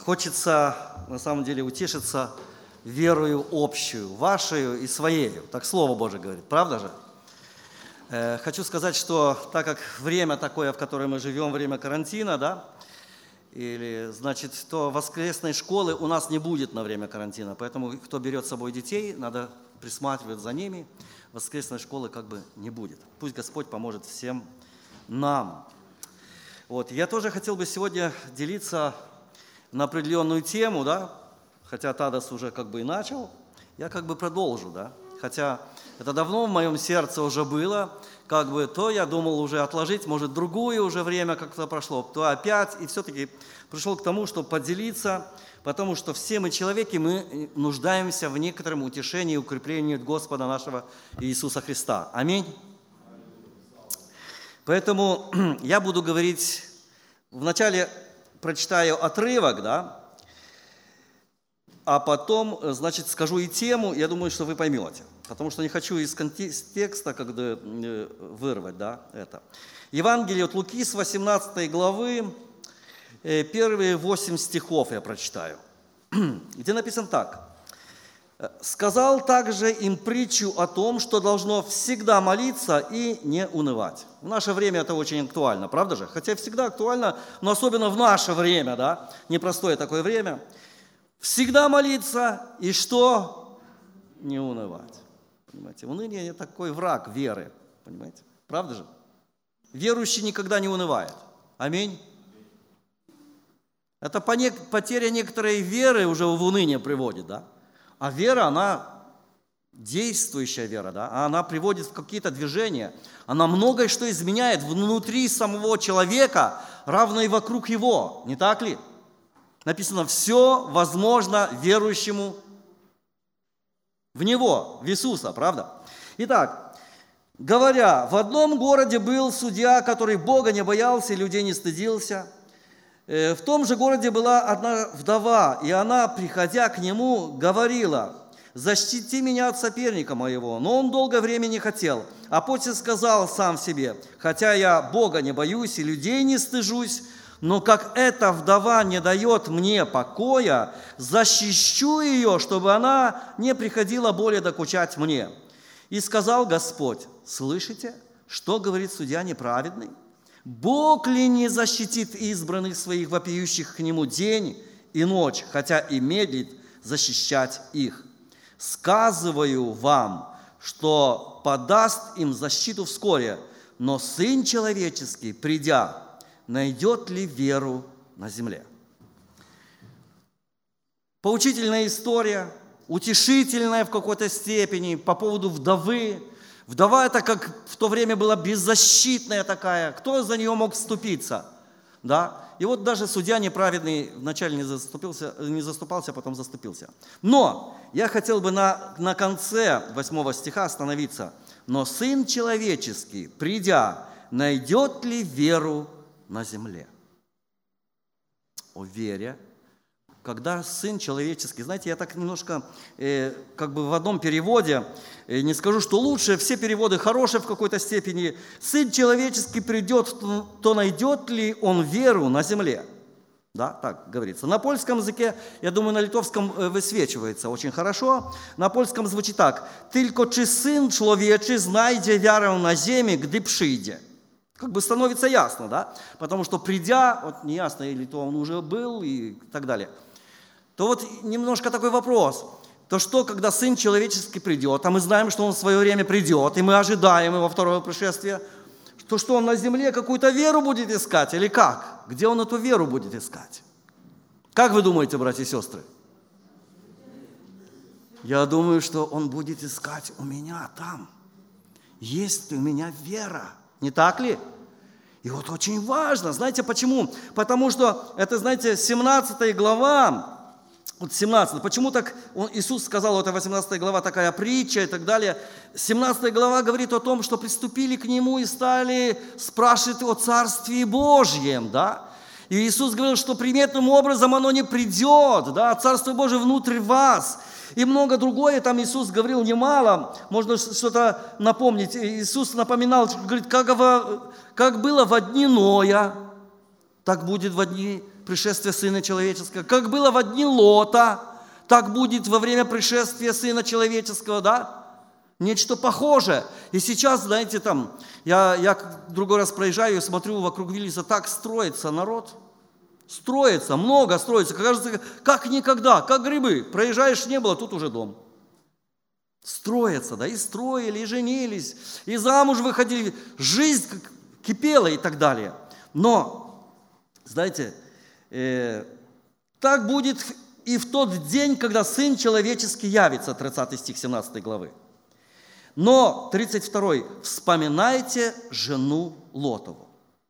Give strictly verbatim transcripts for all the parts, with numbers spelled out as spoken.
Хочется, на самом деле, утешиться верою общую, вашей и своей. Так Слово Божие говорит, правда же? Э, хочу сказать, что так как время такое, в котором мы живем, время карантина, да, или, значит, то воскресной школы у нас не будет на время карантина, поэтому кто берет с собой детей, надо присматривать за ними. Воскресной школы как бы не будет. Пусть Господь поможет всем нам. Вот. Я тоже хотел бы сегодня делиться на определенную тему, да, хотя Тадас уже как бы и начал, я как бы продолжу, да, хотя это давно в моем сердце уже было, как бы то я думал уже отложить, может другое уже время как-то прошло, то опять, и все-таки пришел к тому, чтобы поделиться, потому что все мы человеки, мы нуждаемся в некотором утешении и укреплении Господа нашего Иисуса Христа. Аминь. Поэтому я буду говорить, вначале прочитаю отрывок, да, а потом, значит, скажу и тему, я думаю, что вы поймете, потому что не хочу из контекста как бы вырвать, да, это. Евангелие от Луки с восемнадцатой главы, первые восемь стихов я прочитаю, где написано так. «Сказал также им притчу о том, что должно всегда молиться и не унывать». В наше время это очень актуально, правда же? Хотя всегда актуально, но особенно в наше время, да, непростое такое время. Всегда молиться и что? Не унывать. Понимаете? Уныние не такой враг веры, понимаете? Правда же? Верующий никогда не унывает. Аминь. Это потеря некоторой веры уже в уныние приводит, да? А вера, она действующая вера, да? Она приводит в какие-то движения. Она многое что изменяет внутри самого человека, равно и вокруг его. Не так ли? Написано, все возможно верующему в Него, в Иисуса, правда? Итак, говоря, в одном городе был судья, который Бога не боялся и людей не стыдился. В том же городе была одна вдова, и она, приходя к нему, говорила: «Защити меня от соперника моего». Но он долгое время не хотел, а после сказал сам себе: «Хотя я Бога не боюсь и людей не стыжусь, но как эта вдова не дает мне покоя, защищу ее, чтобы она не приходила более докучать мне». И сказал Господь: «Слышите, что говорит судья неправедный? Бог ли не защитит избранных своих, вопиющих к Нему день и ночь, хотя и медлит защищать их? Сказываю вам, что подаст им защиту вскоре, но Сын Человеческий, придя, найдет ли веру на земле?» Поучительная история, утешительная в какой-то степени по поводу вдовы. Вдова это как в то время была беззащитная такая. Кто за нее мог вступиться? Да? И вот даже судья неправедный вначале не заступился, не заступался, а потом заступился. Но я хотел бы на, на конце восьмого стиха остановиться. «Но Сын Человеческий, придя, найдет ли веру на земле?» О вере. Когда Сын Человеческий, знаете, я так немножко, э, как бы в одном переводе, э, не скажу, что лучше, все переводы хорошие в какой-то степени. «Сын Человеческий придет, то, то найдет ли он веру на земле?» Да, так говорится. На польском языке, я думаю, на литовском высвечивается очень хорошо. На польском звучит так: «Tylko czy Syn Człowieczy znajdzie wiarę na ziemi, gdy przyjdzie?» Как бы становится ясно, да? Потому что придя, вот не ясно, или то он уже был и так далее, то вот немножко такой вопрос. То что, когда Сын Человеческий придет, а мы знаем, что Он в свое время придет, и мы ожидаем Его второго пришествия, то что Он на земле какую-то веру будет искать или как? Где Он эту веру будет искать? Как вы думаете, братья и сестры? Я думаю, что Он будет искать у меня там. Есть ли у меня вера? Не так ли? И вот очень важно, знаете почему? Потому что это, знаете, семнадцатая глава, вот семнадцатая, почему так он, Иисус сказал, вот это восемнадцатая глава, такая притча и так далее. семнадцатая глава говорит о том, что приступили к Нему и стали спрашивать о Царстве Божьем, да? И Иисус говорил, что приметным образом оно не придет, да, Царство Божие внутрь вас. И много другое, там Иисус говорил немало, можно что-то напомнить. Иисус напоминал, говорит, как, как было во дни Ноя, так будет в дни пришествия Сына Человеческого. Как было в дни Лота, так будет во время пришествия Сына Человеческого, да? Нечто похожее. И сейчас, знаете, там, я, я другой раз проезжаю и смотрю, вокруг Вильнюса так строится народ. Строится, много строится. Кажется, как никогда, как грибы. Проезжаешь, не было, тут уже дом. Строятся, да, и строили, и женились, и замуж выходили. Жизнь кипела и так далее. Но, знаете, э, так будет и в тот день, когда Сын Человеческий явится, тридцатый стих семнадцатой главы. Но, тридцать второй, вспоминайте жену Лотову.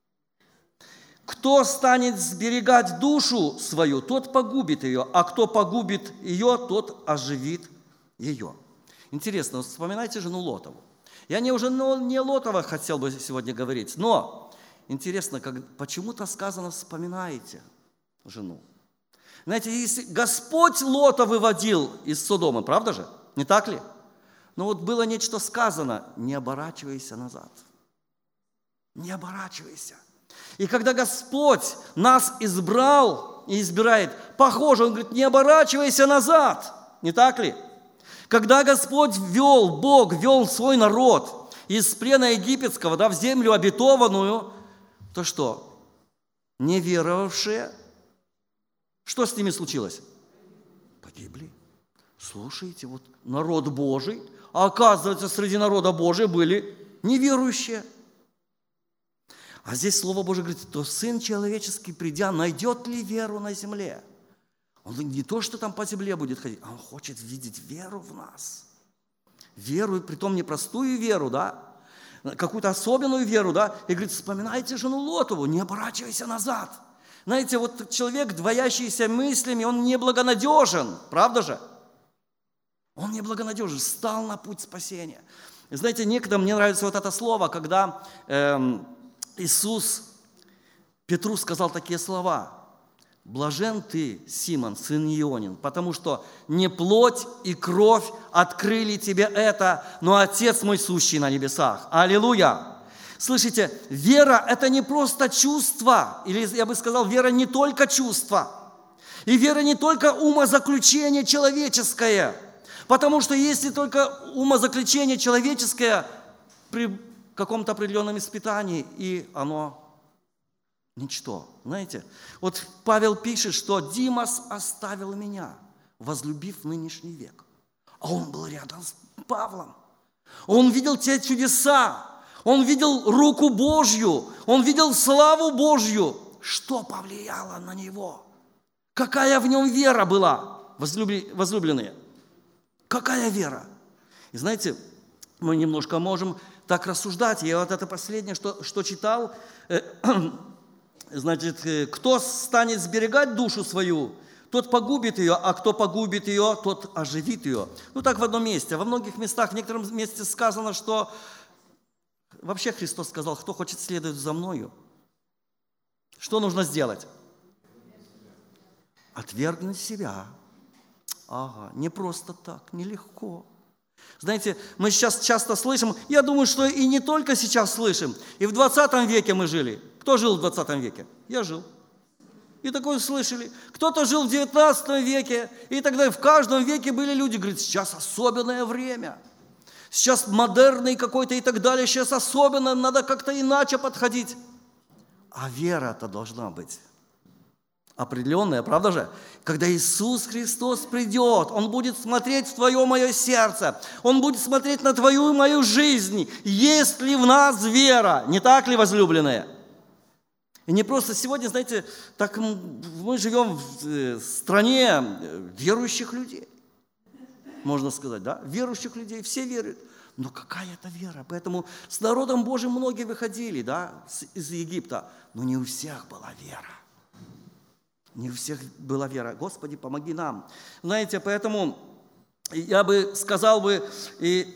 Кто станет сберегать душу свою, тот погубит ее, а кто погубит ее, тот оживит ее. Интересно, вот вспоминайте жену Лотову. Я не уже не Лотова хотел бы сегодня говорить, но интересно, как, почему-то сказано «вспоминайте жену». Знаете, если Господь Лота выводил из Содома, правда же? Не так ли? Но вот было нечто сказано: не оборачивайся назад. Не оборачивайся. И когда Господь нас избрал и избирает, похоже, Он говорит: не оборачивайся назад. Не так ли? Когда Господь вел, Бог вел свой народ из плена египетского, да, в землю обетованную, то что? Неверовавшие, что с ними случилось? Погибли. Слушайте, вот народ Божий, а оказывается, среди народа Божия были неверующие. А здесь Слово Божие говорит, то Сын Человеческий, придя, найдет ли веру на земле? Он не то, что там по земле будет ходить, а Он хочет видеть веру в нас. Веру, притом не простую веру, да, какую-то особенную веру, да, и говорит, вспоминайте жену Лотову, не оборачивайся назад. Знаете, вот человек, двоящийся мыслями, он неблагонадежен, правда же? Он неблагонадежен, встал на путь спасения. И знаете, некогда мне нравится вот это слово, когда эм, Иисус Петру сказал такие слова: «Блажен ты, Симон, сын Ионин, потому что не плоть и кровь открыли тебе это, но Отец мой, сущий на небесах». Аллилуйя! Слышите, вера – это не просто чувство, или я бы сказал, вера не только чувство, и вера не только умозаключение человеческое, потому что если только умозаключение человеческое при каком-то определенном испытании, и оно ничто. Знаете, вот Павел пишет, что Димас оставил меня, возлюбив нынешний век. А он был рядом с Павлом. Он видел те чудеса, он видел руку Божью, он видел славу Божью. Что повлияло на него? Какая в нем вера была, возлюбленные? Какая вера? И знаете, мы немножко можем так рассуждать. Я вот это последнее, что, что читал, э, значит, кто станет сберегать душу свою, тот погубит ее, а кто погубит ее, тот оживит ее. Ну так в одном месте. Во многих местах, в некотором месте сказано, что вообще Христос сказал, кто хочет следовать за мною, что нужно сделать? Отвергнуть себя. Ага, не просто так, нелегко. Знаете, мы сейчас часто слышим, я думаю, что и не только сейчас слышим, и в двадцатом веке мы жили. Кто жил в двадцатом веке? Я жил. И такое слышали. Кто-то жил в девятнадцатом веке, и тогда в каждом веке были люди, говорят, сейчас особенное время. Сейчас модерный какой-то и так далее, сейчас особенно, надо как-то иначе подходить. А вера-то должна быть определенная, правда же? Когда Иисус Христос придет, Он будет смотреть в твое мое сердце, Он будет смотреть на твою и мою жизнь, есть ли в нас вера, не так ли, возлюбленные? И не просто сегодня, знаете, так мы живем в стране верующих людей, можно сказать, да? Верующих людей, все веруют. Но какая это вера? Поэтому с народом Божьим многие выходили, да, из Египта, но не у всех была вера. Не у всех была вера. Господи, помоги нам. Знаете, поэтому я бы сказал бы, и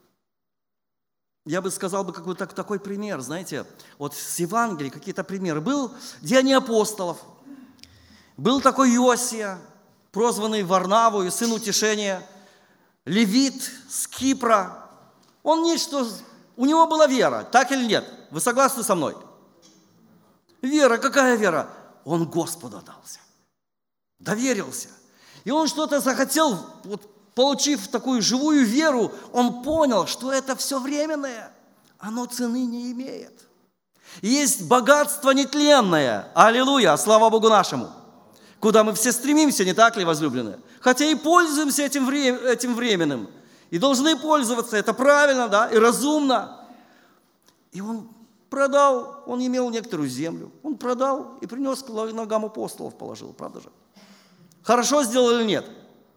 я бы сказал бы какой-то такой пример, знаете, вот с Евангелия какие-то примеры. Был Деяния апостолов, был такой Иосия, прозванный Варнавою, сын утешения, левит с Кипра. Он нечто, у него была вера, так или нет? Вы согласны со мной? Вера, какая вера? он Господу отдался, доверился. И он что-то захотел, вот, получив такую живую веру, он понял, что это все временное, оно цены не имеет. Есть богатство нетленное, аллилуйя, слава Богу нашему, куда мы все стремимся, не так ли, возлюбленные? Хотя и пользуемся этим, вре- этим временным, и должны пользоваться, это правильно, да, и разумно. И он продал, он имел некоторую землю, он продал и принес к ногам апостолов, положил, правда же? Хорошо сделал или нет?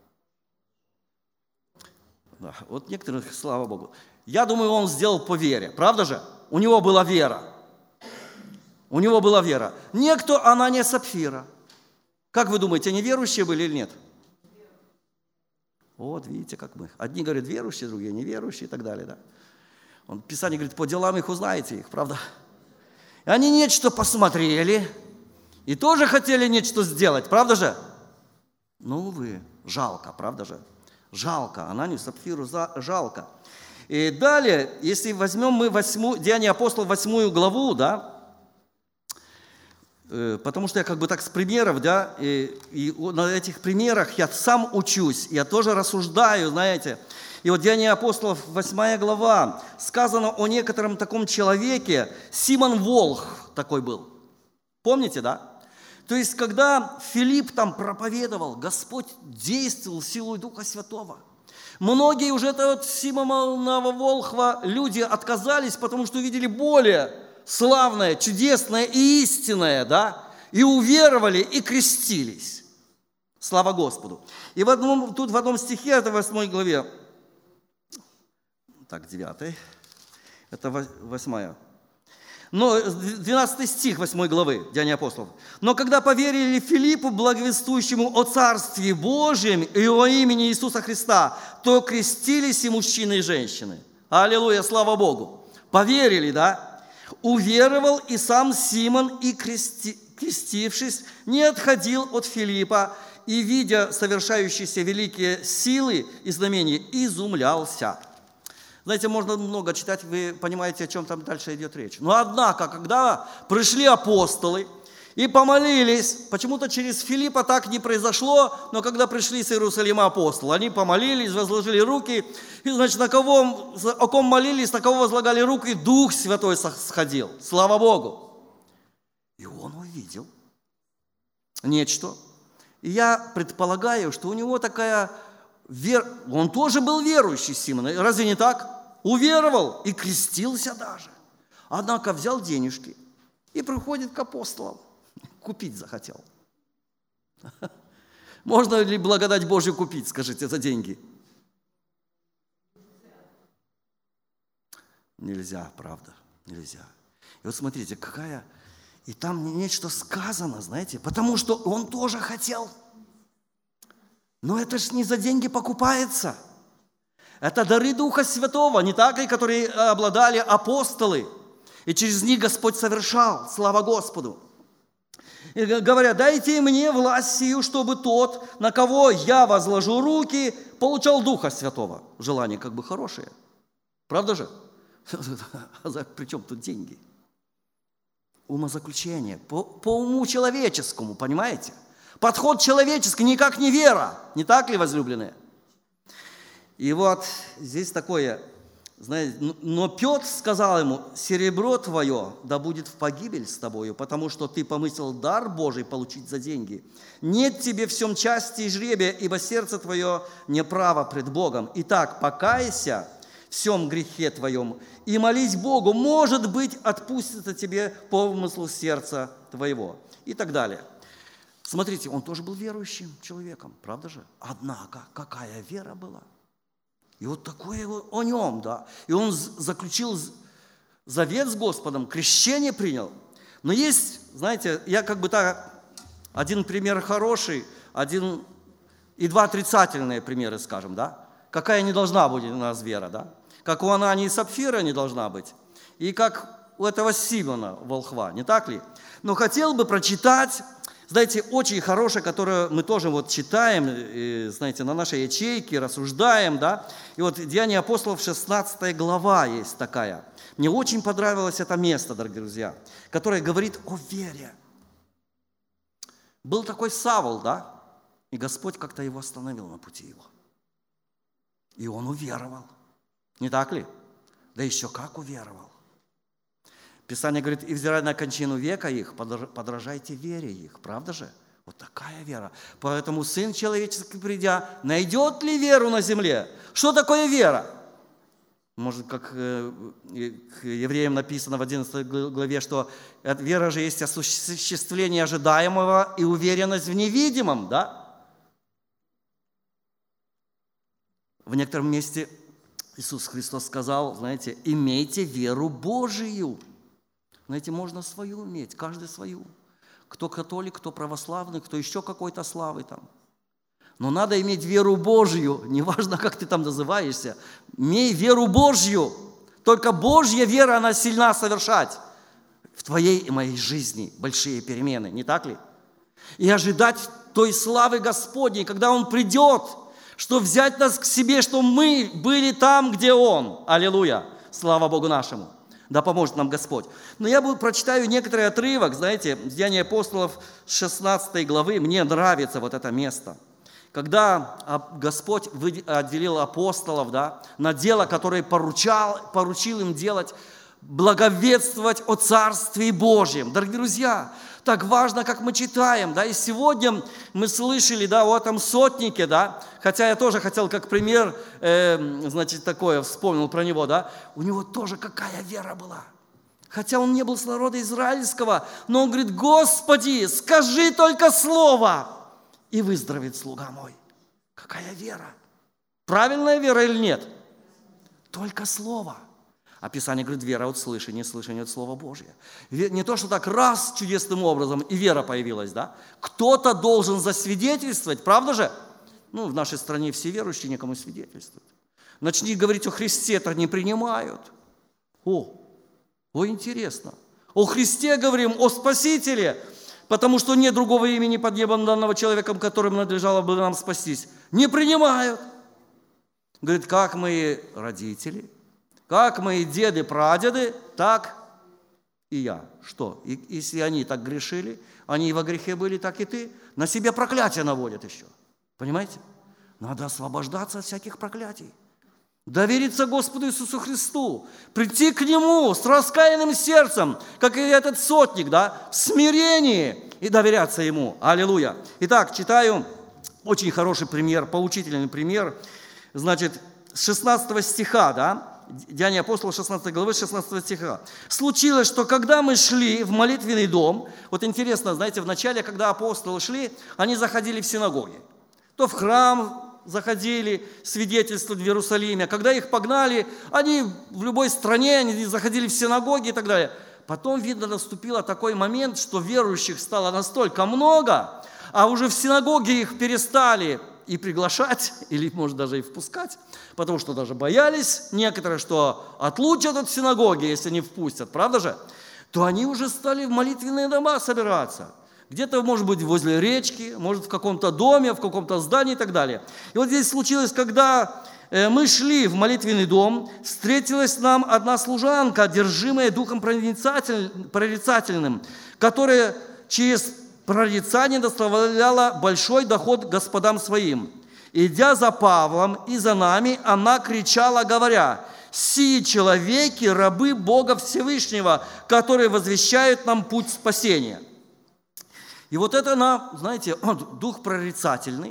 Да, вот некоторых, слава Богу. Я думаю, он сделал по вере, правда же? У него была вера. У него была вера. Некто Анания Сапфира. Как вы думаете, они верующие были или нет? Вот, видите, как мы. Одни говорят верующие, другие неверующие и так далее. Да? Он, Писание говорит, по делам их узнаете их, правда? И они нечто посмотрели и тоже хотели нечто сделать, правда же? Ну, увы, жалко, правда же? Жалко, Ананию Сапфиру жалко. И далее, если возьмем мы восьмую, Деяния апостолов, восьмую главу, да, потому что я как бы так с примеров, да, и, и на этих примерах я сам учусь, я тоже рассуждаю, знаете. И вот Деяния апостолов, восьмая глава, сказано о некотором таком человеке, Симон Волх такой был. Помните, да? То есть, когда Филипп там проповедовал, Господь действовал силой Духа Святого. Многие уже от Симона Волхва люди отказались, потому что увидели более славное, чудесное и истинное, да, и уверовали, и крестились. Слава Господу. И в одном, тут в одном стихе, это в восьмой главе, так, девятой, это восьмая, но двенадцатый стих восьмой главы Деяния апостолов. «Но когда поверили Филиппу, благовествующему о Царстве Божьем и о имени Иисуса Христа, то крестились и мужчины, и женщины». Аллилуйя, слава Богу. Поверили, да? «Уверовал и сам Симон, и крести, крестившись, не отходил от Филиппа, и, видя совершающиеся великие силы и знамения, изумлялся». Знаете, можно много читать, вы понимаете, о чем там дальше идет речь. Но однако, когда пришли апостолы и помолились, почему-то через Филиппа так не произошло, но когда пришли с Иерусалима апостолы, они помолились, возложили руки, и, значит, на кого, о ком молились, на кого возлагали руки, Дух Святой сходил. Слава Богу! И он увидел нечто. И я предполагаю, что у него такая вера, он тоже был верующий, Симон, разве не так? Уверовал и крестился даже. Однако взял денежки и приходит к апостолам. Купить захотел. Можно ли благодать Божью купить, скажите, за деньги? Нельзя, правда, нельзя. И вот смотрите, какая... И там нечто сказано, знаете, потому что он тоже хотел. Но это ж не за деньги покупается. Это дары Духа Святого, не так ли, которые обладали апостолы. И через них Господь совершал. Слава Господу. И говорят, дайте мне власть сию, чтобы тот, на кого я возложу руки, получал Духа Святого. Желание как бы хорошее. Правда же? Причем тут деньги? Умозаключение. По, по уму человеческому, понимаете? Подход человеческий, никак не вера. Не так ли, возлюбленные? И вот здесь такое, знаете, но Петр сказал ему, серебро твое да будет в погибель с тобою, потому что ты помыслил дар Божий получить за деньги. Нет тебе в всем части и жребия, ибо сердце твое неправо пред Богом. Итак, покайся в всем грехе твоем и молись Богу, может быть, отпустится тебе по умыслу сердца твоего. И так далее. Смотрите, он тоже был верующим человеком, правда же? Однако, какая вера была? И вот такое о нем, да. И он заключил завет с Господом, крещение принял. Но есть, знаете, я как бы так, один пример хороший, один и два отрицательные примеры, скажем, да. Какая не должна быть у нас вера, да. Как у Анании и Сапфира не должна быть. И как у этого Симона Волхва, не так ли? Но хотел бы прочитать, знаете, очень хорошее, которое мы тоже вот читаем, и, знаете, на нашей ячейке, рассуждаем, да. И вот Деяния апостолов, шестнадцатая глава есть такая. Мне очень понравилось это место, дорогие друзья, которое говорит о вере. Был такой Савл, да? И Господь как-то его остановил на пути его. И он уверовал. Не так ли? Да еще как уверовал. Писание говорит, и взирая на кончину века их, подражайте вере их. Правда же? Вот такая вера. Поэтому Сын Человеческий, придя, найдет ли веру на земле? Что такое вера? Может, как э, к евреям написано в одиннадцатой главе, что вера же есть осуществление ожидаемого и уверенность в невидимом, да? В некотором месте Иисус Христос сказал, знаете, имейте веру Божию. Знаете, можно свою иметь, каждый свою. Кто католик, кто православный, кто еще какой-то славы там. Но надо иметь веру Божью, неважно, как ты там называешься. Имей веру Божью. Только Божья вера, она сильна совершать в твоей и моей жизни большие перемены, не так ли? И ожидать той славы Господней, когда Он придет, что взять нас к себе, что мы были там, где Он. Аллилуйя! Слава Богу нашему! Да поможет нам Господь. Но я прочитаю некоторый отрывок, знаете, Деяния апостолов шестнадцатой главы. Мне нравится вот это место. Когда Господь отделил апостолов, да, на дело, которое поручал, поручил им делать, благовествовать о Царстве Божьем. Дорогие друзья, так важно, как мы читаем, да, и сегодня мы слышали, да, о этом сотнике, да, хотя я тоже хотел, как пример, э, значит, такое, вспомнил про него, да, у него тоже какая вера была. Хотя он не был с народа израильского, но он говорит, Господи, скажи только слово, и выздоровеет слуга мой. Какая вера? Правильная вера или нет? Только слово. А Писание говорит, вера от слышания, слышание от Слова Божьего. Не то, что так раз чудесным образом и вера появилась, да? Кто-то должен засвидетельствовать, правда же? Ну, в нашей стране все верующие никому свидетельствуют. Начни говорить о Христе, это не принимают. О, о, интересно. О Христе говорим, о Спасителе, потому что нет другого имени под небом данного человеком, которым надлежало бы нам спастись. Не принимают. Говорит, как мои родители, как мои деды, прадеды, так и я. Что? И, если они так грешили, они и во грехе были, так и ты, на себе проклятие наводят еще. Понимаете? Надо освобождаться от всяких проклятий. Довериться Господу Иисусу Христу, прийти к Нему с раскаянным сердцем, как и этот сотник, да, в смирении и доверяться Ему. Аллилуйя. Итак, читаю очень хороший пример, поучительный пример, значит, с шестнадцатого стиха, да, Деяния апостолов шестнадцатой главы, шестнадцатого стиха. Случилось, что когда мы шли в молитвенный дом, вот интересно, знаете, в начале, когда апостолы шли, они заходили в синагоги, то в храм заходили свидетельствовать в Иерусалиме. Когда их погнали, они в любой стране, они заходили в синагоги и так далее. Потом, видно, наступил такой момент, что верующих стало настолько много, а уже в синагоге их перестали и приглашать, или, может, даже и впускать, потому что даже боялись некоторые, что отлучат от синагоги, если не впустят, правда же? То они уже стали в молитвенные дома собираться. Где-то, может быть, возле речки, может, в каком-то доме, в каком-то здании и так далее. И вот здесь случилось, когда мы шли в молитвенный дом, встретилась нам одна служанка, одержимая духом прорицательным, которая через прорицание доставляла большой доход господам своим. Идя за Павлом и за нами, она кричала, говоря, «Сии человеки, рабы Бога Всевышнего, которые возвещают нам путь спасения». И вот это она, знаете, дух прорицательный,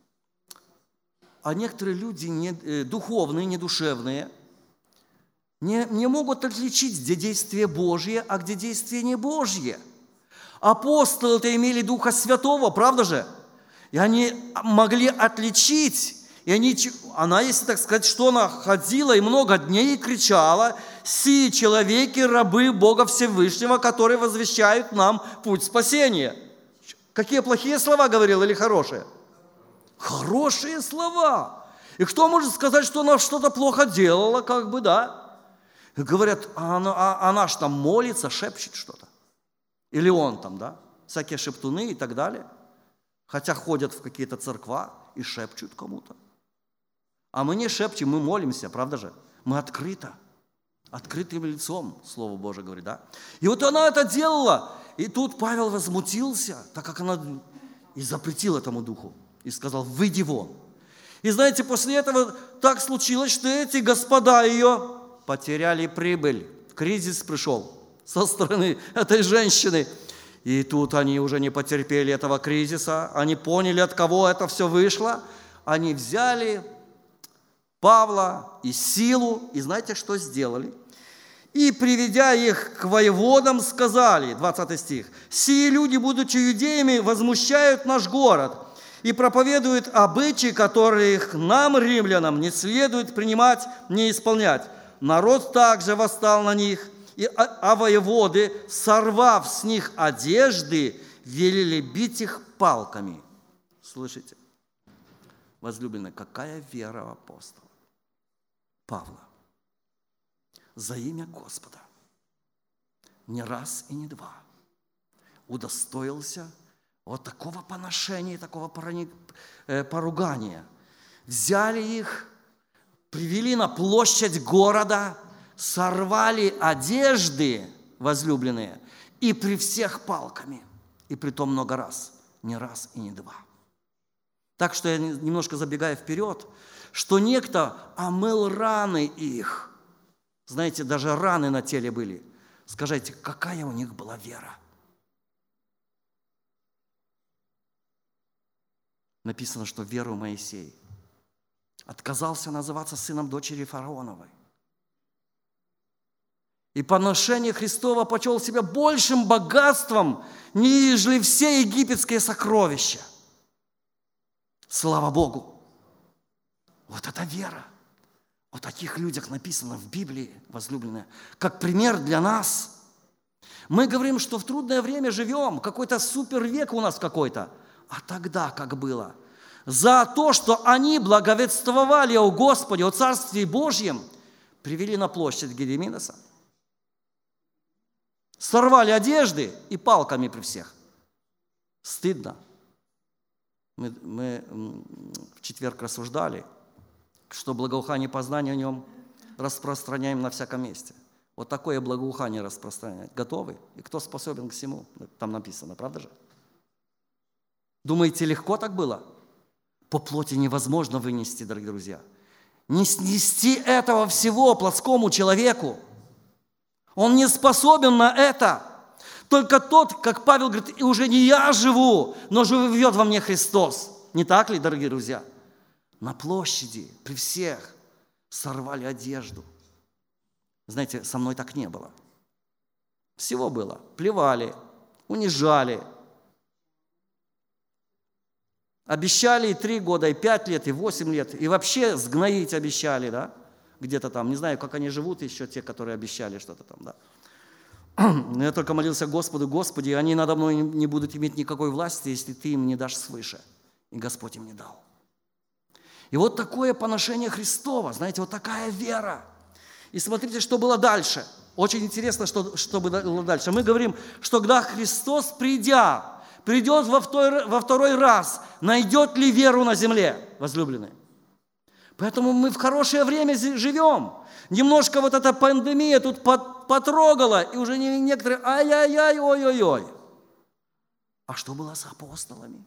а некоторые люди не, духовные, недушевные, не, не могут отличить, где действие Божье, а где действие не Божье. Апостолы-то имели Духа Святого, правда же? И они могли отличить. И они, она, если так сказать, что она ходила и много дней кричала, «Сии человеки, рабы Бога Всевышнего, которые возвещают нам путь спасения». Какие плохие слова говорил или хорошие? Хорошие слова. И кто может сказать, что она что-то плохо делала, как бы, да? И говорят, а она, а она ж там молится, шепчет что-то. Или он там, да? Всякие шептуны и так далее. Хотя ходят в какие-то церква и шепчут кому-то. А мы не шепчем, мы молимся, правда же? Мы открыто, открытым лицом, Слово Божие говорит, да? И вот она это делала. И тут Павел возмутился, так как она и запретил этому духу. И сказал: выйди вон. И знаете, после этого так случилось, что эти господа ее потеряли прибыль. Кризис пришел со стороны этой женщины. И тут они уже не потерпели этого кризиса. Они поняли, от кого это все вышло. Они взяли Павла и Силу. И знаете, что сделали? И, приведя их к воеводам, сказали, двадцатый стих: «Сии люди, будучи иудеями, возмущают наш город и проповедуют обычаи, которых нам, римлянам, не следует принимать, не исполнять. Народ также восстал на них, и, а, а воеводы, сорвав с них одежды, велели бить их палками». Слышите? Возлюбленные, какая вера у апостола Павла! За имя Господа не раз и не два удостоился вот такого поношения, такого поругания. Взяли их, привели на площадь города, сорвали одежды, возлюбленные, и при всех палками, и при том много раз, не раз и не два. Так что я немножко забегаю вперед, что некто омыл раны их. Знаете, даже раны на теле были. Скажите, какая у них была вера? Написано, что веру Моисей отказался называться сыном дочери фараоновой. И поношение Христова почел себя большим богатством, нежели все египетские сокровища. Слава Богу! Вот это вера. О таких людях написано в Библии, возлюбленные, как пример для нас. Мы говорим, что в трудное время живем, какой-то супервек у нас какой-то. А тогда как было? За то, что они благовествовали о Господе, о Царстве Божьем, привели на площадь Гедиминоса, сорвали одежды и палками при всех. Стыдно. Мы, мы в четверг рассуждали, что благоухание познания о нем распространяем на всяком месте. Вот такое благоухание распространять. Готовы? И кто способен к всему? Там написано, правда же? Думаете, легко так было? По плоти невозможно вынести, дорогие друзья. Не снести этого всего плотскому человеку. Он не способен на это. Только тот, как Павел говорит, уже не я живу, но живет во мне Христос. Не так ли, дорогие друзья? На площади при всех сорвали одежду. Знаете, со мной так не было. Всего было. Плевали, унижали. Обещали и три года, и пять лет, и восемь лет. И вообще сгноить обещали, да? Где-то там. Не знаю, как они живут еще, те, которые обещали что-то там, да? Я только молился Господу: Господи, они надо мной не будут иметь никакой власти, если Ты им не дашь свыше. И Господь им не дал. И вот такое поношение Христова, знаете, вот такая вера. И смотрите, что было дальше. Очень интересно, что, что было дальше. Мы говорим, что когда Христос, придя, придет во второй, во второй раз, найдет ли веру на земле, возлюбленные? Поэтому мы в хорошее время живем. Немножко вот эта пандемия тут потрогала, и уже некоторые ай-яй-яй, ой-ой-ой. А что было с апостолами?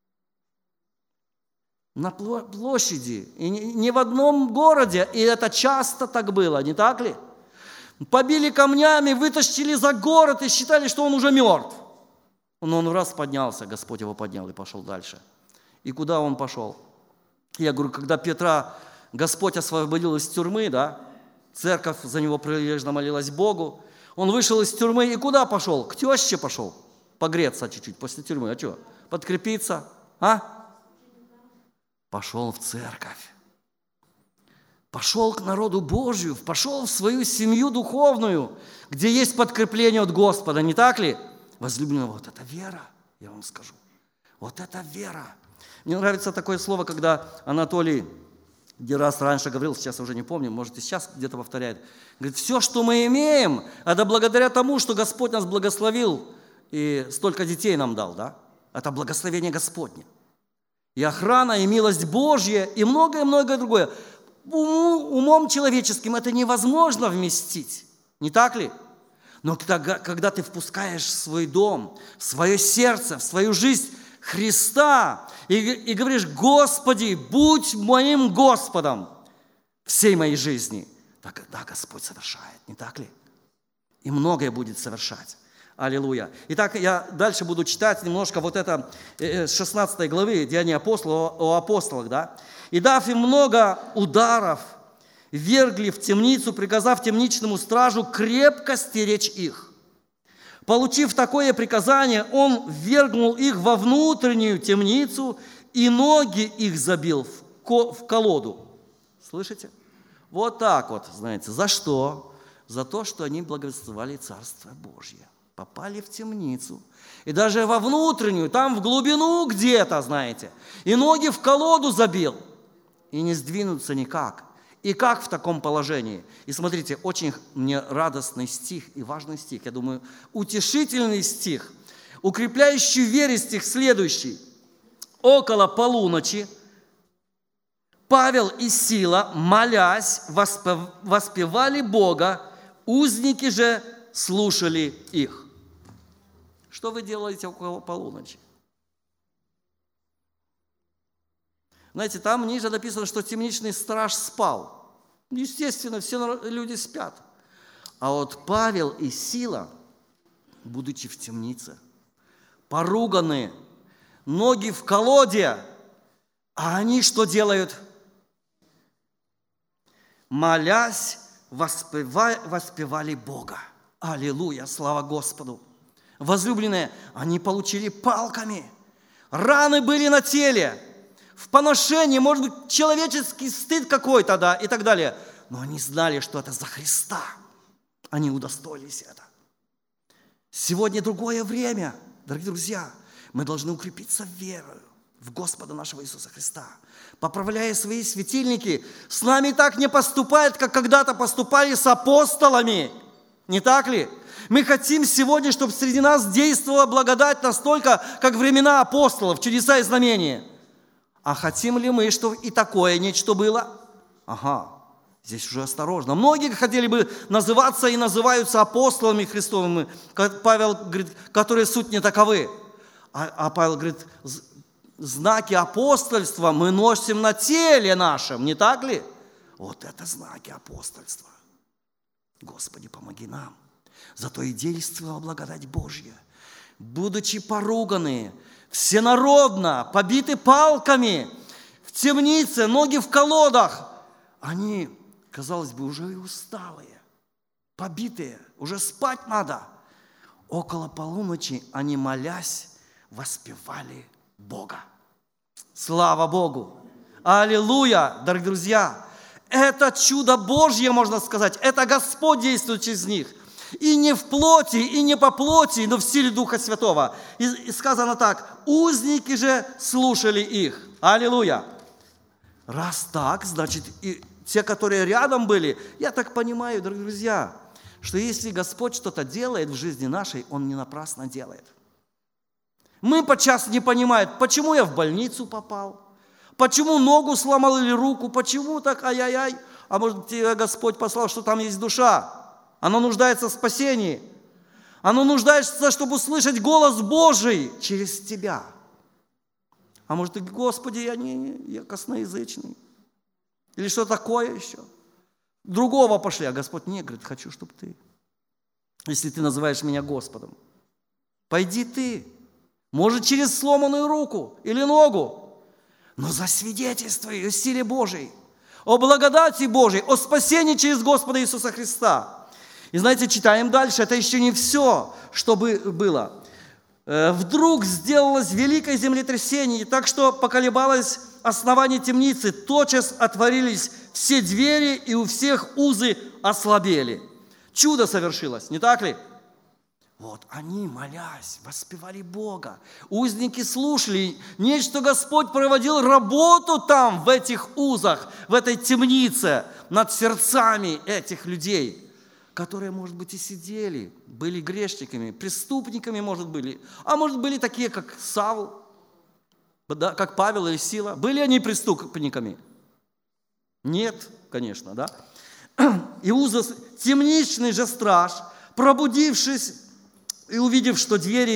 На площади, и не в одном городе, и это часто так было, не так ли? Побили камнями, вытащили за город и считали, что он уже мертв. Но он раз поднялся, Господь его поднял и пошел дальше. И куда он пошел? Я говорю, когда Петра Господь освободил из тюрьмы, да, церковь за него прилежно молилась Богу, он вышел из тюрьмы и куда пошел? К теще пошел, погреться чуть-чуть после тюрьмы. А что, подкрепиться? А? Пошел в церковь. Пошел к народу Божию, пошел в свою семью духовную, где есть подкрепление от Господа, не так ли? Возлюбленные, вот это вера, я вам скажу. Вот это вера. Мне нравится такое слово, когда Анатолий где раз раньше говорил, сейчас уже не помню, может и сейчас где-то повторяет. Говорит, все, что мы имеем, это благодаря тому, что Господь нас благословил и столько детей нам дал, да? Это благословение Господне. И охрана, и милость Божья, и многое-многое другое. Умом человеческим это невозможно вместить, не так ли? Но когда, когда ты впускаешь в свой дом, в свое сердце, в свою жизнь Христа и, и говоришь: Господи, будь моим Господом всей моей жизни, тогда Господь совершает, не так ли? И многое будет совершать. Аллилуйя. Итак, я дальше буду читать немножко вот это с шестнадцатой главы Деяния апостолов, о апостолах, да. «И дав им много ударов, ввергли в темницу, приказав темничному стражу крепко стеречь их. Получив такое приказание, он ввергнул их во внутреннюю темницу и ноги их забил в колоду». Слышите? Вот так вот, знаете. За что? За то, что они благовествовали Царство Божье. Попали в темницу. И даже во внутреннюю, там в глубину где-то, знаете. И ноги в колоду забил. И не сдвинуться никак. И как в таком положении? И смотрите, очень мне радостный стих и важный стих. Я думаю, утешительный стих. Укрепляющий в вере стих следующий. «Около полуночи Павел и Сила, молясь, воспевали Бога, узники же слушали их». Что вы делаете около полуночи? Знаете, там ниже написано, что темничный страж спал. Естественно, все люди спят. А вот Павел и Сила, будучи в темнице, поруганные, ноги в колоде, а они что делают? Молясь, воспевали Бога. Аллилуйя, слава Господу. Возлюбленные, они получили палками. Раны были на теле. В поношении, может быть, человеческий стыд какой-то, да, и так далее. Но они знали, что это за Христа. Они удостоились это. Сегодня другое время, дорогие друзья. Мы должны укрепиться верою в Господа нашего Иисуса Христа. Поправляя свои светильники, с нами так не поступают, как когда-то поступали с апостолами. Не так ли? Мы хотим сегодня, чтобы среди нас действовала благодать настолько, как времена апостолов, чудеса и знамения. А хотим ли мы, чтобы и такое нечто было? Ага, здесь уже осторожно. Многие хотели бы называться и называются апостолами Христовыми, Павел говорит, которые суть не таковы. А, а Павел говорит, знаки апостольства мы носим на теле нашем, не так ли? Вот это знаки апостольства. Господи, помоги нам. Зато и действовала благодать Божья. Будучи поруганы, всенародно, побиты палками, в темнице, ноги в колодах, они, казалось бы, уже и усталые, побитые, уже спать надо. Около полуночи они, молясь, воспевали Бога. Слава Богу! Аллилуйя, дорогие друзья! Это чудо Божье, можно сказать. Это Господь действует через них. И не в плоти, и не по плоти, но в силе Духа Святого. И, и сказано так, узники же слушали их. Аллилуйя! Раз так, значит, и те, которые рядом были, я так понимаю, дорогие друзья, что если Господь что-то делает в жизни нашей, Он не напрасно делает. Мы подчас не понимаем, почему я в больницу попал, почему ногу сломал или руку, почему так, ай-яй-яй, а может, тебе Господь послал, что там есть душа. Оно нуждается в спасении. Оно нуждается, чтобы услышать голос Божий через тебя. А может, ты, Господи, я не, я косноязычный. Или что такое еще. Другого пошли, а Господь не говорит, хочу, чтобы ты. Если ты называешь меня Господом. Пойди ты. Может, через сломанную руку или ногу. Но засвидетельствуй о силе Божией, о благодати Божией, о спасении через Господа Иисуса Христа. И знаете, читаем дальше, это еще не все, что было. Вдруг сделалось великое землетрясение, так что поколебалось основание темницы, тотчас отворились все двери, и у всех узы ослабели. Чудо совершилось, не так ли? Вот они, молясь, воспевали Бога. Узники слушали, нечто Господь проводил работу там, в этих узах, в этой темнице, над сердцами этих людей, которые, может быть, и сидели, были грешниками, преступниками, может, были. А может, были такие, как Савл, да, как Павел или Сила. Были они преступниками? Нет, конечно, да. И узас, темничный же страж, пробудившись и увидев, что двери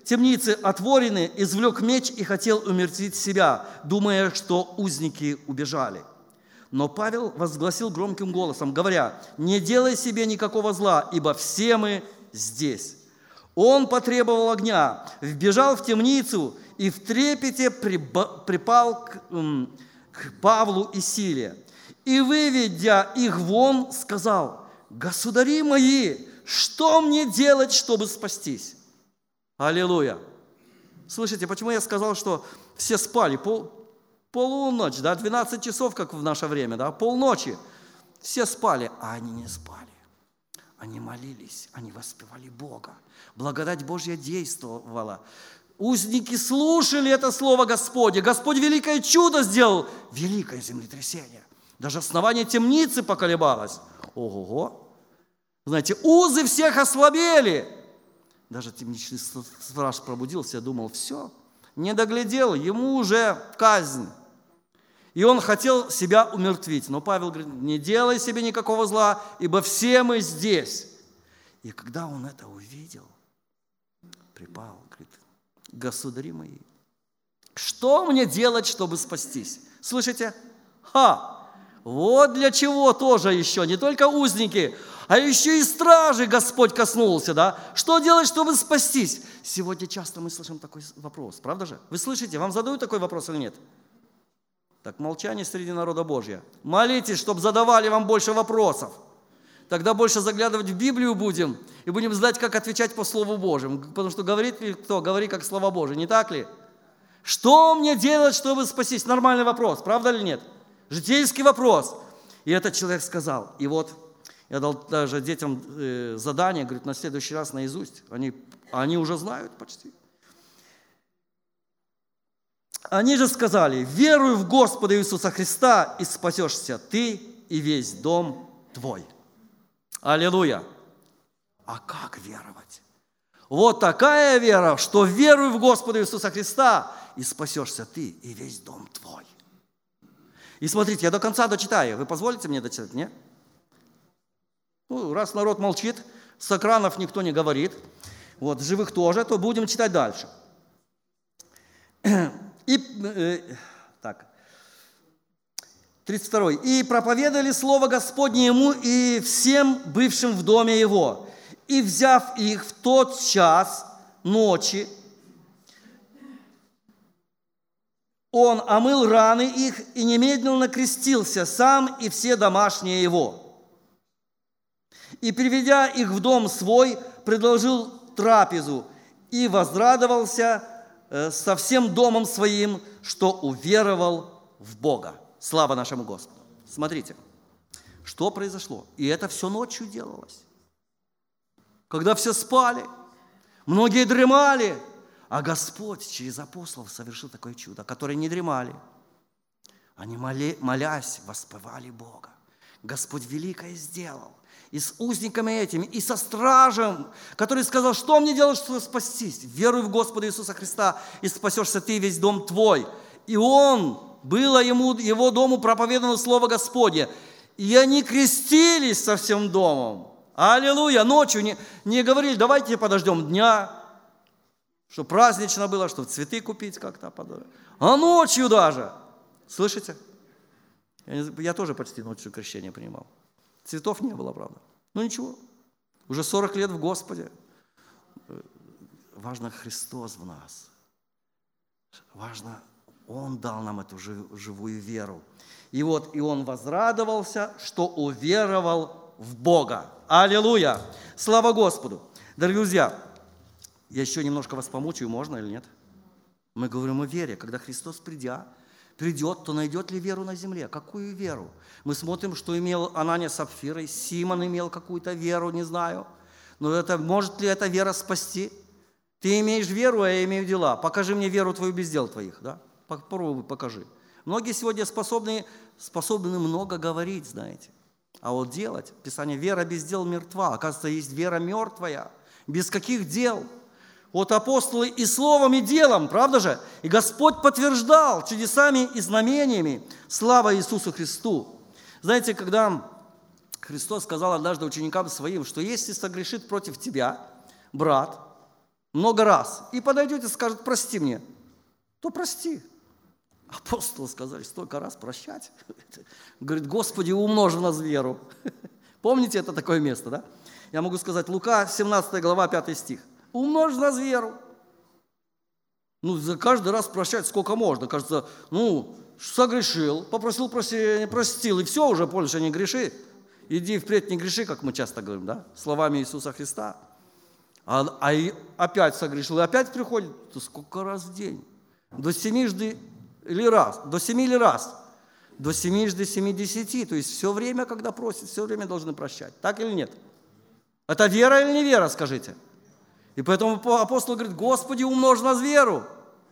темницы отворены, извлек меч и хотел умертвить себя, думая, что узники убежали. Но Павел возгласил громким голосом, говоря: «Не делай себе никакого зла, ибо все мы здесь». Он потребовал огня, вбежал в темницу и в трепете припал к, к Павлу и Силе. И, выведя их вон, сказал: «Государи мои, что мне делать, чтобы спастись?» Аллилуйя! Слышите, почему я сказал, что все спали? Пол, полуночь, да, двенадцать часов, как в наше время, да, полночи. Все спали, а они не спали. Они молились, они воспевали Бога. Благодать Божья действовала. Узники слушали это слово Господне. Господь великое чудо сделал, великое землетрясение. Даже основание темницы поколебалось. Ого-го! Знаете, узы всех ослабели. Даже темничный страж пробудился, думал: все, не доглядел, ему уже казнь. И он хотел себя умертвить. Но Павел говорит: не делай себе никакого зла, ибо все мы здесь. И когда он это увидел, припал, говорит: государи мои, что мне делать, чтобы спастись? Слышите? Ха! Вот для чего тоже еще, не только узники, а еще и стражи Господь коснулся, да? Что делать, чтобы спастись? Сегодня часто мы слышим такой вопрос, правда же? Вы слышите, вам задают такой вопрос или нет? Так, молчание среди народа Божья. Молитесь, чтобы задавали вам больше вопросов. Тогда больше заглядывать в Библию будем и будем знать, как отвечать по Слову Божьему. Потому что говорит ли кто? Говори как Слово Божие, не так ли? Что мне делать, чтобы спастись? Нормальный вопрос, правда или нет? Житейский вопрос. И этот человек сказал. И вот я дал даже детям э, задание, говорит, на следующий раз наизусть. Они, они уже знают почти. Они же сказали: веруй в Господа Иисуса Христа, и спасешься ты и весь дом твой. Аллилуйя! А как веровать? Вот такая вера, что веруй в Господа Иисуса Христа, и спасешься ты и весь дом твой. И смотрите, я до конца дочитаю. Вы позволите мне дочитать, нет? Ну, раз народ молчит, с экранов никто не говорит, вот, живых тоже, то будем читать дальше. И, э, так, тридцать второй. «И проповедовали слово Господне ему и всем бывшим в доме его. И, взяв их в тот час ночи, он омыл раны их и немедленно крестился сам и все домашние его. И, приведя их в дом свой, предложил трапезу и возрадовался со всем домом своим, что уверовал в Бога». Слава нашему Господу. Смотрите, что произошло. И это все ночью делалось. Когда все спали, многие дремали, а Господь через апостолов совершил такое чудо, которые не дремали. Они, моли, молясь, воспевали Бога. Господь великое сделал. И с узниками этими, и со стражем, который сказал: что мне делать, чтобы спастись? Веруй в Господа Иисуса Христа, и спасешься ты и весь дом твой. И он, было ему, его дому проповедано слово Господне. И они крестились со всем домом. Аллилуйя! Ночью не, не говорили: давайте подождем дня, чтобы празднично было, чтобы цветы купить как-то. А ночью даже. Слышите? Я, я тоже почти ночью крещение принимал. Цветов не было, правда. Ну ничего. Уже сорок лет в Господе. Важно Христос в нас. Важно, Он дал нам эту живую веру. И вот, и он возрадовался, что уверовал в Бога. Аллилуйя! Слава Господу! Дорогие друзья, я еще немножко вас помучаю, можно или нет? Мы говорим о вере. Когда Христос придя, придет, то найдет ли веру на земле? Какую веру? Мы смотрим, что имел Анания с Сапфирой, Симон имел какую-то веру, не знаю. Но это, может ли эта вера спасти? Ты имеешь веру, а я имею дела. Покажи мне веру твою без дел твоих. Да? Попробуй, покажи. Многие сегодня способны, способны много говорить, знаете. А вот делать, Писание, вера без дел мертва. Оказывается, есть вера мертвая, без каких дел. Вот апостолы и словом, и делом, правда же? И Господь подтверждал чудесами и знамениями. Слава Иисусу Христу! Знаете, когда Христос сказал однажды ученикам своим, что если согрешит против тебя брат, много раз, и подойдете и скажет: прости мне, то прости. Апостолы сказали: столько раз прощать. Говорит: Господи, умножь в нас веру. Помните, это такое место, да? Я могу сказать, Лука, семнадцатая глава, пятый стих. Умножь в нас веру. Ну, за каждый раз прощать сколько можно. Кажется, ну, согрешил, попросил прощения, простил, и все, уже больше не греши. Иди впредь не греши, как мы часто говорим, да? Словами Иисуса Христа. А, а и опять согрешил, и опять приходит. То сколько раз в день? До семижды или раз? До семи или раз? До семижды семидесяти. То есть все время, когда просит, все время должны прощать. Так или нет? Это вера или не вера, скажите? И поэтому апостол говорит: Господи, умножь в нас веру.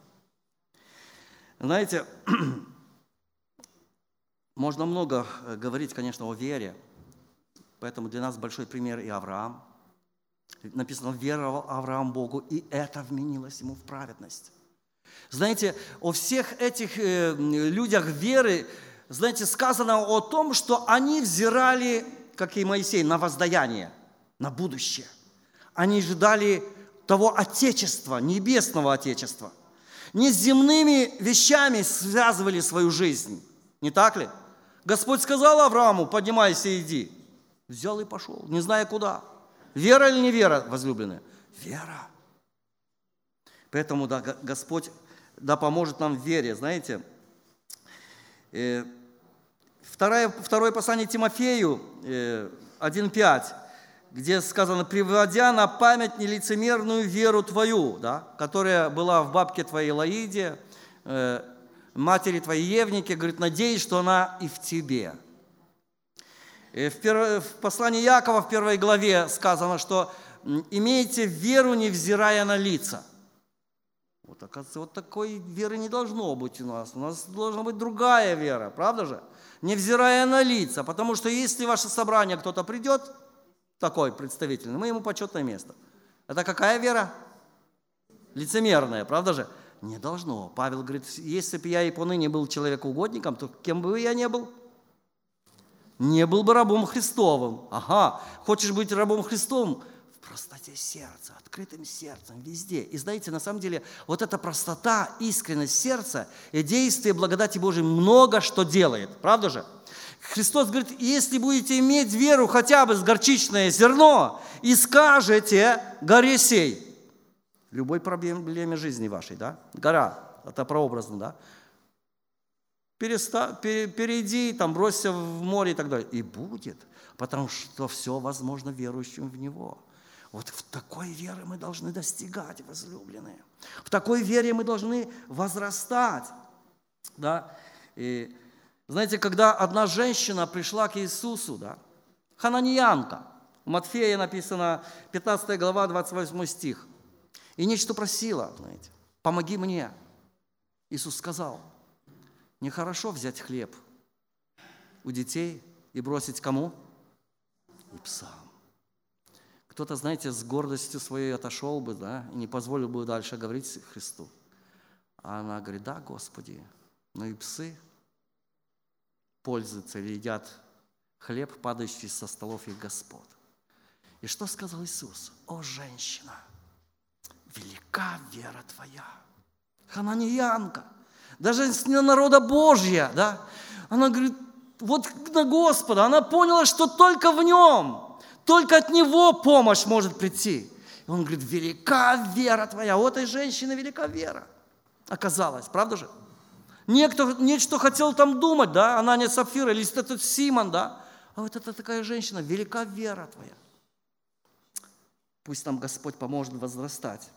Знаете, можно много говорить, конечно, о вере. Поэтому для нас большой пример и Авраам. Написано: веровал Авраам Богу, и это вменилось ему в праведность. Знаете, о всех этих э, людях веры, знаете, сказано о том, что они взирали, как и Моисей, на воздаяние, на будущее. Они ждали того Отечества, небесного Отечества. Не с земными вещами связывали свою жизнь. Не так ли? Господь сказал Аврааму: поднимайся и иди. Взял и пошел, не зная куда. Вера или не вера, возлюбленные? Вера. Поэтому, да, Господь, да, поможет нам в вере. Знаете, второе, второе послание Тимофею, один пять, где сказано: приводя на память нелицемерную веру твою, да, которая была в бабке твоей Лаиде, э, матери твоей Евнике, говорит, надеюсь, что она и в тебе. И в, перв... в послании Якова в первой главе сказано, что имейте веру, невзирая на лица. Вот, оказывается, вот такой веры не должно быть у нас. У нас должна быть другая вера, правда же? Невзирая на лица, потому что если в ваше собрание кто-то придет, такой представительный, мы ему почетное место. Это какая вера? Лицемерная, правда же? Не должно. Павел говорит: если бы я и поныне был человекоугодником, то кем бы я не был? Не был бы рабом Христовым. Ага, хочешь быть рабом Христовым? В простоте сердца, открытым сердцем, везде. И знаете, на самом деле, вот эта простота, искренность сердца и действие благодати Божией много что делает. Правда же? Христос говорит: если будете иметь веру хотя бы с горчичное зерно и скажете горе сей, любой проблеме жизни вашей, да, гора, это прообразно, да, Переста, пере, перейди, там, бросься в море и так далее. И будет, потому что все возможно верующим в Него. Вот в такой вере мы должны достигать, возлюбленные. В такой вере мы должны возрастать. Да? И, знаете, когда одна женщина пришла к Иисусу, да, хананиянка, у Матфея написано, пятнадцатая глава, двадцать восьмой стих, и нечто просила, знаете, помоги мне. Иисус сказал: нехорошо взять хлеб у детей и бросить кому? И псам. Кто-то, знаете, с гордостью своей отошел бы, да, и не позволил бы дальше говорить Христу. А она говорит: да, Господи, но и псы пользуются или едят хлеб, падающий со столов их господ. И что сказал Иисус? О, женщина, велика вера твоя. Хананиянка, даже не народа Божья, да, она говорит, вот на Господа, она поняла, что только в Нем, только от Него помощь может прийти. И Он говорит: велика вера твоя. У этой женщины велика вера оказалась, правда же? Некто, нечто хотел там думать, да, она не Сапфира, или этот Симон, да, а вот это такая женщина, велика вера твоя. Пусть нам Господь поможет возрастать,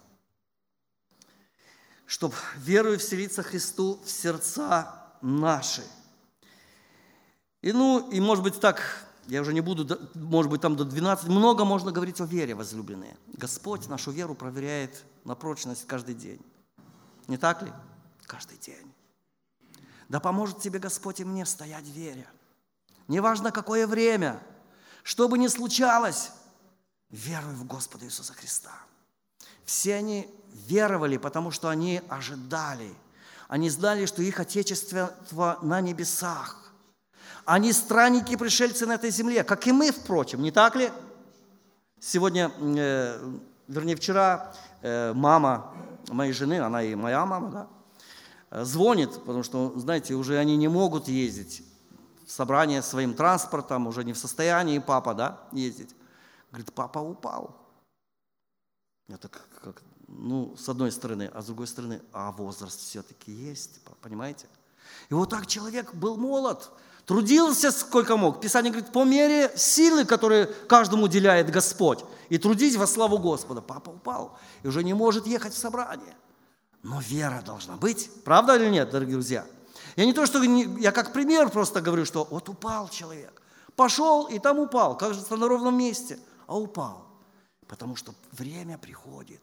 чтобы верою вселиться Христу в сердца наши. И ну, и может быть так, я уже не буду, может быть там до двенадцати, много можно говорить о вере, возлюбленные. Господь нашу веру проверяет на прочность каждый день. Не так ли? Каждый день. Да поможет тебе Господь и мне стоять в вере. Неважно, какое время, что бы ни случалось, веруй в Господа Иисуса Христа. Все они веровали, потому что они ожидали. Они знали, что их Отечество на небесах. Они странники, пришельцы на этой земле, как и мы, впрочем, не так ли? Сегодня э, вернее, вчера э, мама моей жены, она и моя мама, да, э, звонит, потому что, знаете, уже они не могут ездить в собрание своим транспортом, уже не в состоянии папа, да, ездить. Говорит, папа упал. Я так, как, ну, с одной стороны, а с другой стороны, а возраст все-таки есть, понимаете? И вот так человек был молод, трудился сколько мог. Писание говорит, по мере силы, которую каждому уделяет Господь. И трудись во славу Господа. Папа упал и уже не может ехать в собрание. Но вера должна быть. Правда или нет, дорогие друзья? Я не то, что я как пример просто говорю, что вот упал человек. Пошел и там упал, кажется, на ровном месте, а упал. Потому что время приходит.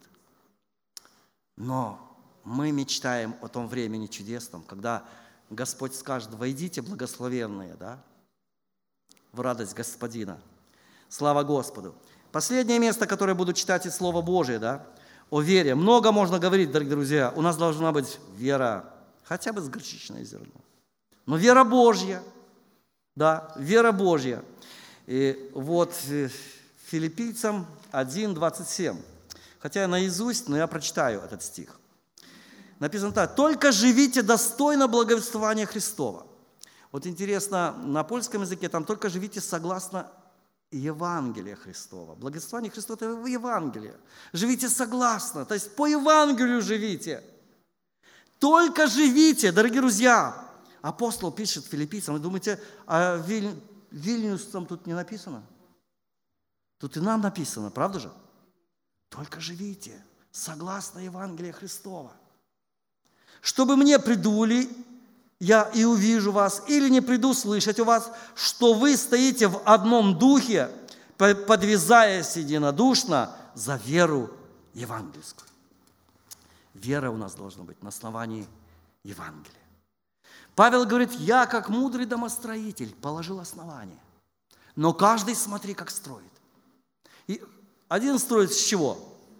Но мы мечтаем о том времени чудесном, когда Господь скажет, войдите, благословенные, да, в радость Господина. Слава Господу. Последнее место, которое буду читать из Слова Божия, да, о вере. Много можно говорить, дорогие друзья. У нас должна быть вера, хотя бы с горчичное зерно. Но вера Божья, да, вера Божья. И вот Филиппийцам один, двадцать семь. Хотя я наизусть, но я прочитаю этот стих. Написано так, «Только живите достойно благовествования Христова». Вот интересно, на польском языке там «только живите согласно Евангелия Христова». Благовествование Христова – это Евангелие. Живите согласно, то есть по Евангелию живите. Только живите, дорогие друзья. Апостол пишет филиппийцам, вы думаете, а Виль... Вильнюс там тут не написано? Тут и нам написано, правда же? Только живите согласно Евангелию Христова. Чтобы мне приду ли я и увижу вас, или не приду слышать у вас, что вы стоите в одном духе, подвязаясь единодушно за веру евангельскую. Вера у нас должна быть на основании Евангелия. Павел говорит, я, как мудрый домостроитель, положил основание. Но каждый смотри, как строит. И один строит с чего?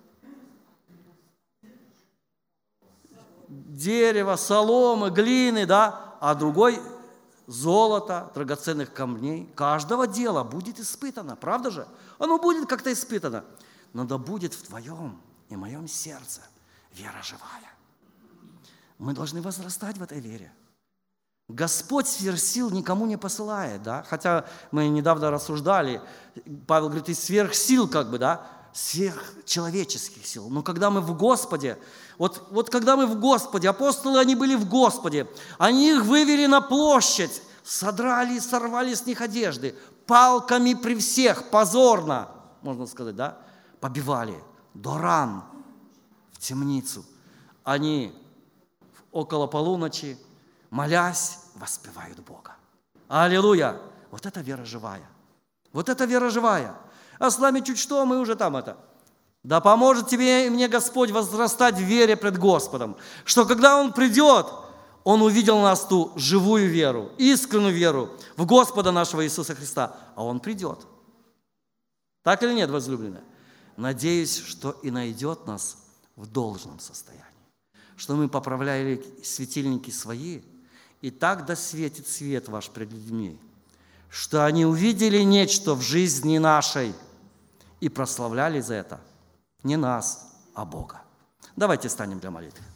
Дерево, соломы, глины, да, а другой золото, драгоценных камней. Каждого дела будет испытано, правда же? Оно будет как-то испытано. Но да будет в твоем и моем сердце вера живая. Мы должны возрастать в этой вере. Господь сверхсил никому не посылает, да? Хотя мы недавно рассуждали, Павел говорит, из сверхсил как бы, да? Сверхчеловеческих сил. Но когда мы в Господе, вот, вот когда мы в Господе, апостолы, они были в Господе, они их вывели на площадь, содрали и сорвали с них одежды, палками при всех, позорно, можно сказать, да, побивали до ран в темницу. Они около полуночи, молясь, воспевают Бога. Аллилуйя! Вот это вера живая. Вот это вера живая. А с нами чуть что, мы уже там это. Да поможет тебе и мне Господь возрастать в вере пред Господом, что когда Он придет, Он увидел нас ту живую веру, искреннюю веру в Господа нашего Иисуса Христа, а Он придет. Так или нет, возлюбленные? Надеюсь, что и найдет нас в должном состоянии, что мы поправляли светильники свои, и так досветит свет ваш пред людьми, что они увидели нечто в жизни нашей и прославляли за это не нас, а Бога. Давайте станем для молитвы.